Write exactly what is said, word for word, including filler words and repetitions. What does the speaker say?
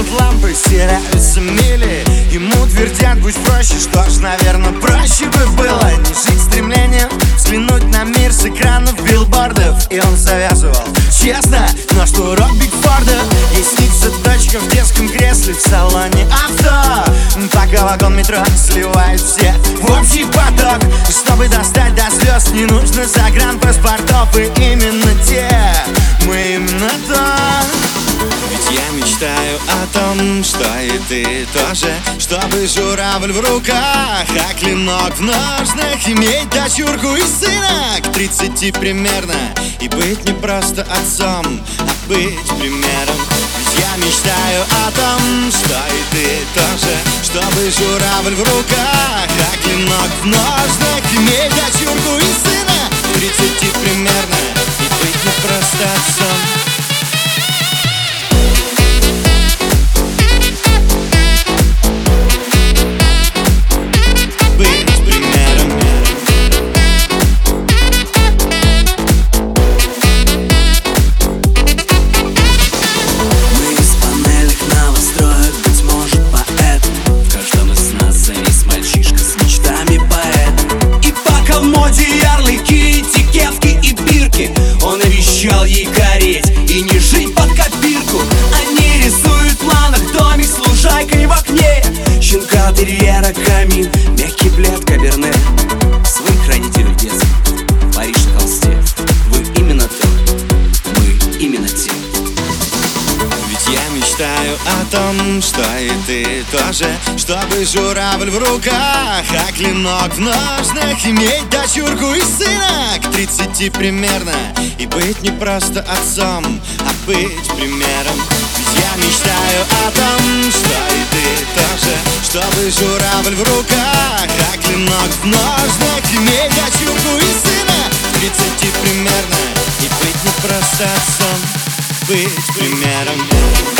лампы, теряются мили. Ему твердят, будь проще, что ж, наверное, проще бы было не жить стремлением взглянуть на мир с экранов билбордов. И он завязывал, честно, но что урок Бигфорда. Ей снится дочка в детском кресле в салоне авто, пока вагон метро сливает все в общий поток. Чтобы достать до слез, не нужно загранпаспортов. И именно те, мы именно то. Ведь я мечтаю о том, что и ты тоже, чтобы журавль в руках, а клинок в ножнах, иметь дочурку и сына к тридцати примерно, и быть не просто отцом, а быть примером. Ведь я мечтаю о том, что и ты тоже, чтобы журавль в руках, а клинок в ножнах, иметь дочурку и сына к тридцати примерно, и быть не просто отцом. Он обещал ей гореть и не жить под копирку. Они рисуют в планах домик с лужайкой в окне, щенка терьера, камин, мягкий плед, каберне. Своих родителей в детстве, Париж на холсте. Вы именно то, мы именно те. Ведь я мечтаю о том, что и ты тоже, чтобы журавль в руках, а клинок в ножнах, иметь дочурку и сына к тридцати примерно, и быть не просто отцом, а быть примером. Ведь я мечтаю о том, что и ты тоже, чтобы журавль в руках, а клинок в ножнах, иметь дочурку и сына к тридцати примерно, и быть не просто отцом, быть примером.